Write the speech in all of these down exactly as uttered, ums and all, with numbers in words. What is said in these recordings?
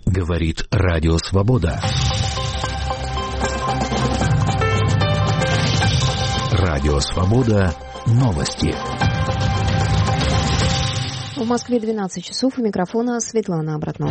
Говорит Радио Свобода. Радио Свобода. Новости. В Москве двенадцать часов. У микрофона Светлана Обратнова.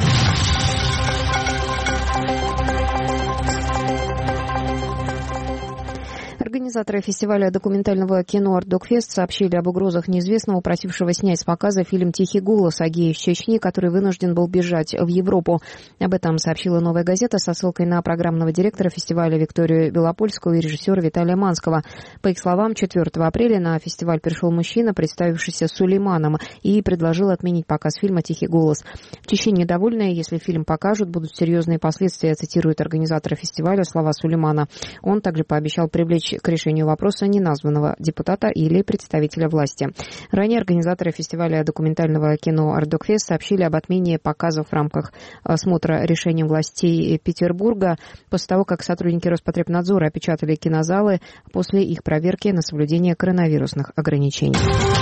Организаторы фестиваля документального кино «Артдокфест» сообщили об угрозах неизвестного, просившего снять с показа фильм «Тихий голос» о гее из Чечни, который вынужден был бежать в Европу. Об этом сообщила «Новая газета» со ссылкой на программного директора фестиваля Викторию Белопольскую и режиссера Виталия Манского. По их словам, четвёртого апреля на фестиваль пришел мужчина, представившийся Сулейманом, и предложил отменить показ фильма «Тихий голос». В Чечне недовольные, если фильм покажут, будут серьезные последствия, цитирует организатора фестиваля слова Сулеймана. Он также пообещал привлечь к решению вопроса неназванного депутата или представителя власти. Ранее организаторы фестиваля документального кино «Артдокфест» сообщили об отмене показов в рамках осмотра решением властей Петербурга после того, как сотрудники Роспотребнадзора опечатали кинозалы после их проверки на соблюдение коронавирусных ограничений.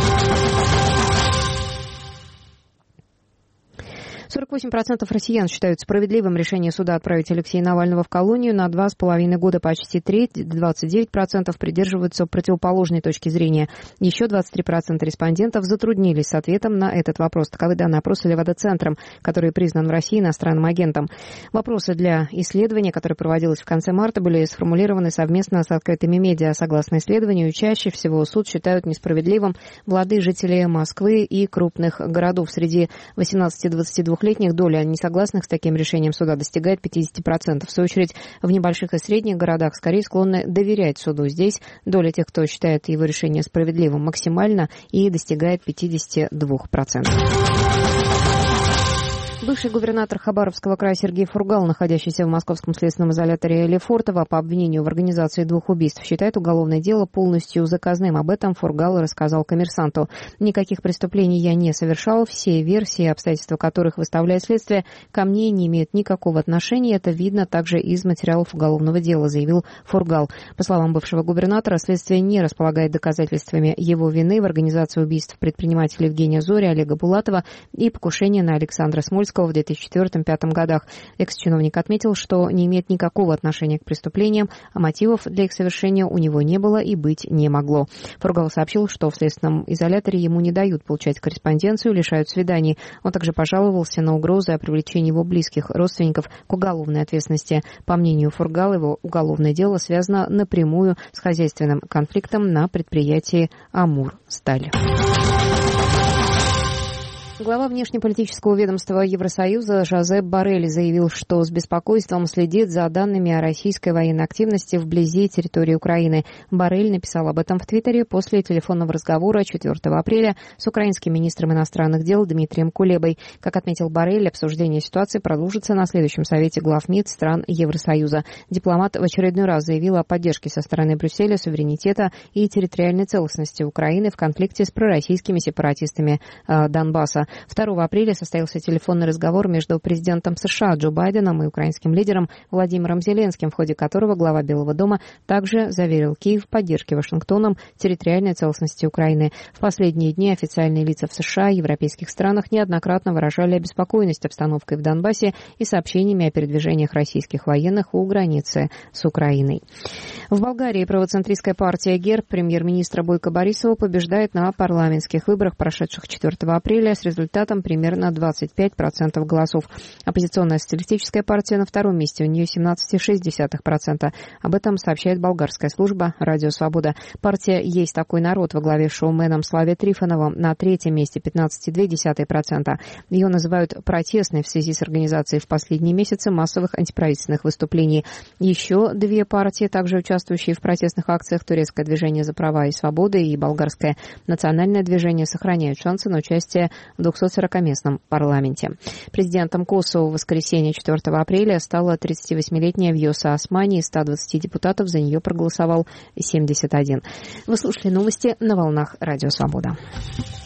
сорок восемь процентов россиян считают справедливым решение суда отправить Алексея Навального в колонию на два с половиной года, почти треть, двадцать девять процентов придерживаются противоположной точки зрения. Еще двадцать три процента респондентов затруднились с ответом на этот вопрос. Таковы данные опроса Левада-центром, который признан в России иностранным агентом. Вопросы для исследования, которое проводилось в конце марта, были сформулированы совместно с открытыми медиа. Согласно исследованию, чаще всего суд считают несправедливым молодые жители Москвы и крупных городов. Среди восемнадцати-двадцати двух летних доля несогласных с таким решением суда достигает пятьдесят процентов. В свою очередь, в небольших и средних городах скорее склонны доверять суду. Здесь доля тех, кто считает его решение справедливым, максимальна и достигает пятьдесят два процента. Бывший губернатор Хабаровского края Сергей Фургал, находящийся в московском следственном изоляторе Лефортово по обвинению в организации двух убийств, считает уголовное дело полностью заказным. Об этом Фургал рассказал «Коммерсанту». «Никаких преступлений я не совершал. Все версии, обстоятельства которых выставляет следствие, ко мне не имеют никакого отношения. Это видно также из материалов уголовного дела», заявил Фургал. По словам бывшего губернатора, следствие не располагает доказательствами его вины в организации убийств предпринимателей Евгения Зори, Олега Булатова и покушения на Александра Смольского в две тысячи четвёртом — две тысячи пятом годах. Экс-чиновник отметил, что не имеет никакого отношения к преступлениям, а мотивов для их совершения у него не было и быть не могло. Фургал сообщил, что в следственном изоляторе ему не дают получать корреспонденцию, лишают свиданий. Он также пожаловался на угрозы о привлечении его близких родственников к уголовной ответственности. По мнению Фургала, его уголовное дело связано напрямую с хозяйственным конфликтом на предприятии «Амурсталь». Глава внешнеполитического ведомства Евросоюза Жозеп Боррель заявил, что с беспокойством следит за данными о российской военной активности вблизи территории Украины. Боррель написал об этом в Твиттере после телефонного разговора четвёртого апреля с украинским министром иностранных дел Дмитрием Кулебой. Как отметил Боррель, обсуждение ситуации продолжится на следующем совете глав МИД стран Евросоюза. Дипломат в очередной раз заявил о поддержке со стороны Брюсселя суверенитета и территориальной целостности Украины в конфликте с пророссийскими сепаратистами э, Донбасса. второго апреля состоялся телефонный разговор между президентом США Джо Байденом и украинским лидером Владимиром Зеленским, в ходе которого глава Белого дома также заверил Киев в поддержке Вашингтоном территориальной целостности Украины. В последние дни официальные лица в США и европейских странах неоднократно выражали обеспокоенность обстановкой в Донбассе и сообщениями о передвижениях российских военных у границы с Украиной. В Болгарии правоцентристская партия ГЕРБ премьер-министра Бойко Борисова побеждает на парламентских выборах, прошедших четвёртого апреля, с результатом результатом примерно двадцать пять процентов голосов. Оппозиционная социалистическая партия на втором месте, у нее семнадцать целых шесть десятых процента. Об этом сообщает болгарская служба «Радио Свобода». Партия «Есть такой народ» во главе с шоуменом Славе Трифоновым на третьем месте, пятнадцать целых две десятых процента. Ее называют протестной в связи с организацией в последние месяцы массовых антиправительственных выступлений. Еще две партии, также участвующие в протестных акциях, турецкое движение за права и свободы и болгарское национальное движение, сохраняют шансы на участие в двухсотсорокаместном парламенте. Президентом Косово в воскресенье четвёртого апреля стала тридцативосьмилетняя Вьоса Османи. Из ста двадцати депутатов за нее проголосовал семьдесят один. Вы слушали новости на волнах Радио Свобода.